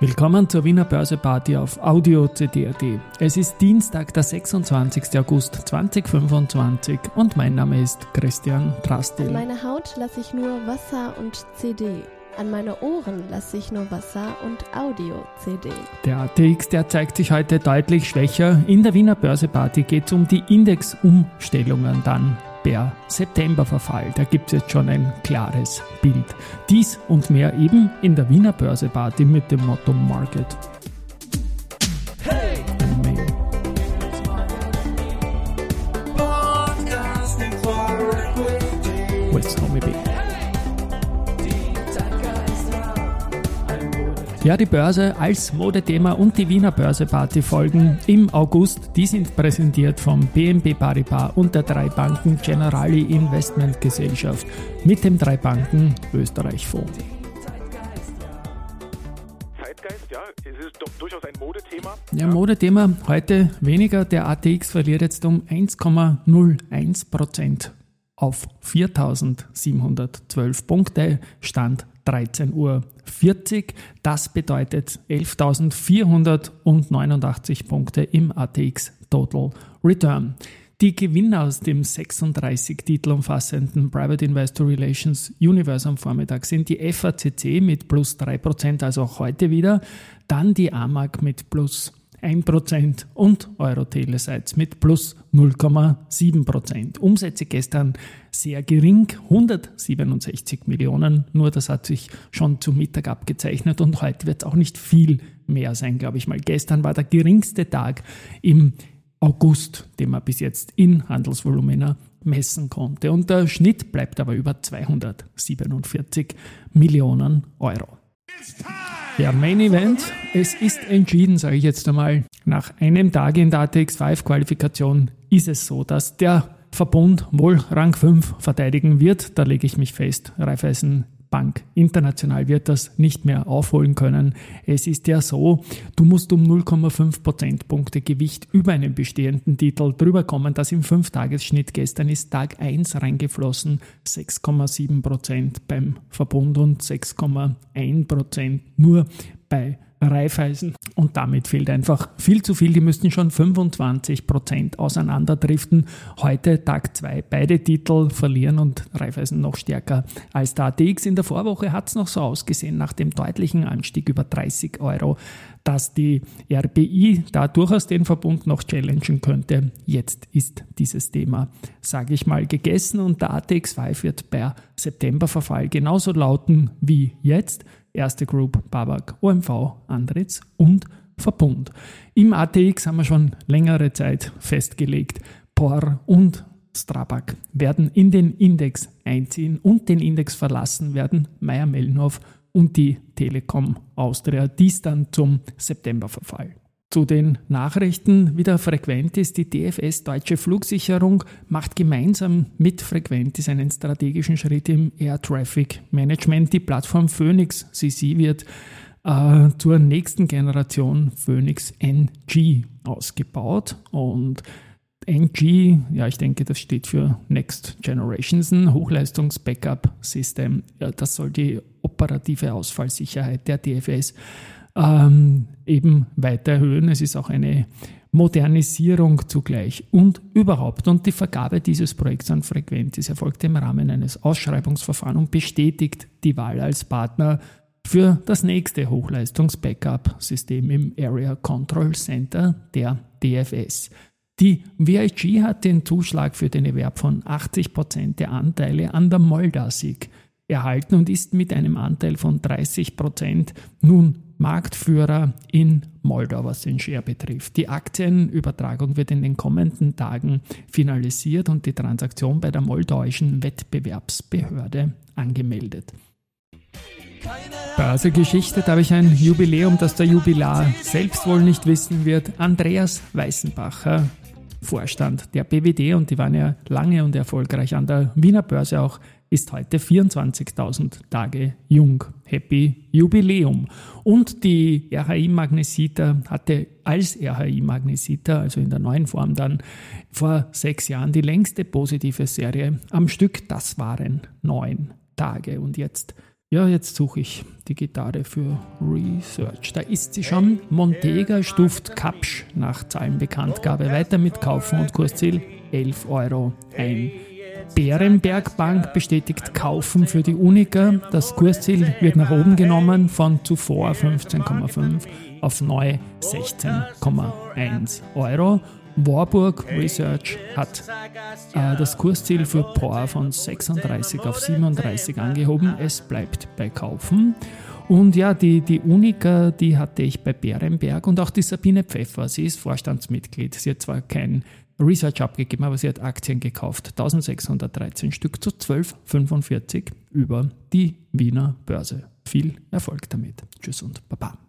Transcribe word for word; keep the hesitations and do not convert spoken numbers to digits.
Willkommen zur Wiener Börseparty auf Audio C D punkt A T. Es ist Dienstag, der sechsundzwanzigster August zweitausendfünfundzwanzig und mein Name ist Christian Drastil. An meine Haut lasse ich nur Wasser und C D. An meine Ohren lasse ich nur Wasser und Audio-C D. Der A T X, der zeigt sich heute deutlich schwächer. In der Wiener Börseparty geht es um die Indexumstellungen dann per Septemberverfall. Da gibt es jetzt schon ein klares Bild. Dies und mehr eben in der Wiener Börseparty mit dem Motto Market. Hey! West Homie B. Ja, die Börse als Modethema und die Wiener Börseparty folgen im August. Die sind präsentiert vom B N P Paribas und der drei Banken Generali Investment Gesellschaft mit dem drei Banken Österreich Fonds. Zeitgeist, ja, es ist doch durchaus ein Modethema. Ja, Modethema heute weniger. Der A T X verliert jetzt um eins Komma null eins Prozent auf viertausendsiebenhundertzwölf Punkte, Stand dreizehn Uhr vierzig. Das bedeutet elftausendvierhundertneunundachtzig Punkte im A T X Total Return. Die Gewinner aus dem sechsunddreißig Titel umfassenden Private Investor Relations Universe am Vormittag sind die F A C C mit plus drei Prozent, also auch heute wieder, dann die A M A G mit plus ein Prozent und Euro-Telesites mit plus null Komma sieben Prozent. Umsätze gestern sehr gering, hundertsiebenundsechzig Millionen, nur das hat sich schon zu Mittag abgezeichnet und heute wird es auch nicht viel mehr sein, glaube ich mal. Gestern war der geringste Tag im August, den man bis jetzt in Handelsvolumina messen konnte. Und der Schnitt bleibt aber über zweihundertsiebenundvierzig Millionen Euro. Ja, Main Event, es ist entschieden, sage ich jetzt einmal. Nach einem Tag in der A T X fünf Qualifikation ist es so, dass der Verbund wohl Rang fünf verteidigen wird. Da lege ich mich fest. Raiffeisen Bank International wird das nicht mehr aufholen können. Es ist ja so, du musst um null Komma fünf Prozentpunkte Gewicht über einen bestehenden Titel drüber kommen. Das im fünf Tagesschnitt. Gestern ist Tag eins reingeflossen, sechs Komma sieben Prozent beim Verbund und sechs Komma eins Prozent nur bei Raiffeisen. Und damit fehlt einfach viel zu viel. Die müssten schon fünfundzwanzig Prozent auseinanderdriften. Heute Tag zwei, beide Titel verlieren und Raiffeisen noch stärker als der A T X. In der Vorwoche hat es noch so ausgesehen, nach dem deutlichen Anstieg über dreißig Euro, dass die R B I da durchaus den Verbund noch challengen könnte. Jetzt ist dieses Thema, sage ich mal, gegessen und der A T X fünf wird per Septemberverfall genauso lauten wie jetzt. Erste Group, Babak, O M V, Andritz und Verbund. Im A T X haben wir schon längere Zeit festgelegt, P O R und Strabag werden in den Index einziehen und den Index verlassen werden Mayr-Melnhof und die Telekom Austria, dies dann zum Septemberverfall. Zu den Nachrichten wieder Frequentis. Die D F S Deutsche Flugsicherung macht gemeinsam mit Frequentis einen strategischen Schritt im Air Traffic Management. Die Plattform Phoenix C C wird äh, zur nächsten Generation Phoenix N G ausgebaut und N G, ja, ich denke, das steht für Next Generations, ein Hochleistungs-Backup-System. Ja, das soll die operative Ausfallsicherheit der D F S ähm, eben weiter erhöhen. Es ist auch eine Modernisierung zugleich und überhaupt. Und die Vergabe dieses Projekts an Frequentis erfolgt im Rahmen eines Ausschreibungsverfahrens und bestätigt die Wahl als Partner für das nächste Hochleistungs-Backup-System im Area Control Center der D F S. Die V I G hat den Zuschlag für den Erwerb von achtzig Prozent der Anteile an der Moldasig erhalten und ist mit einem Anteil von dreißig Prozent nun Marktführer in Moldau, was den Share betrifft. Die Aktienübertragung wird in den kommenden Tagen finalisiert und die Transaktion bei der moldauischen Wettbewerbsbehörde angemeldet. Börsegeschichte, da habe ich ein Jubiläum, das der Jubilar selbst wohl nicht wissen wird. Andreas Weißenbacher, Vorstand der B W D, und die waren ja lange und erfolgreich an der Wiener Börse auch, ist heute vierundzwanzigtausend Tage jung. Happy Jubiläum. Und die R H I Magnesita hatte als R H I Magnesita, also in der neuen Form dann, vor sechs Jahren die längste positive Serie am Stück. Das waren neun Tage. Und jetzt Ja, jetzt suche ich die Gitarre für Research. Da ist sie schon. Montega stuft Kapsch nach Zahlenbekanntgabe weiter mit Kaufen und Kursziel elf Euro ein. Bärenberg Bank bestätigt Kaufen für die Unica. Das Kursziel wird nach oben genommen von zuvor fünfzehn Komma fünf auf neu sechzehn Komma eins Euro. Warburg Research hat äh, das Kursziel für P O R von sechsunddreißig auf siebenunddreißig angehoben. Es bleibt bei Kaufen. Und ja, die, die Unica, die hatte ich bei Bärenberg und auch die Sabine Pfeffer. Sie ist Vorstandsmitglied. Sie hat zwar kein Research abgegeben, aber sie hat Aktien gekauft. eintausendsechshundertdreizehn Stück zu zwölf Komma fünfundvierzig über die Wiener Börse. Viel Erfolg damit. Tschüss und Baba.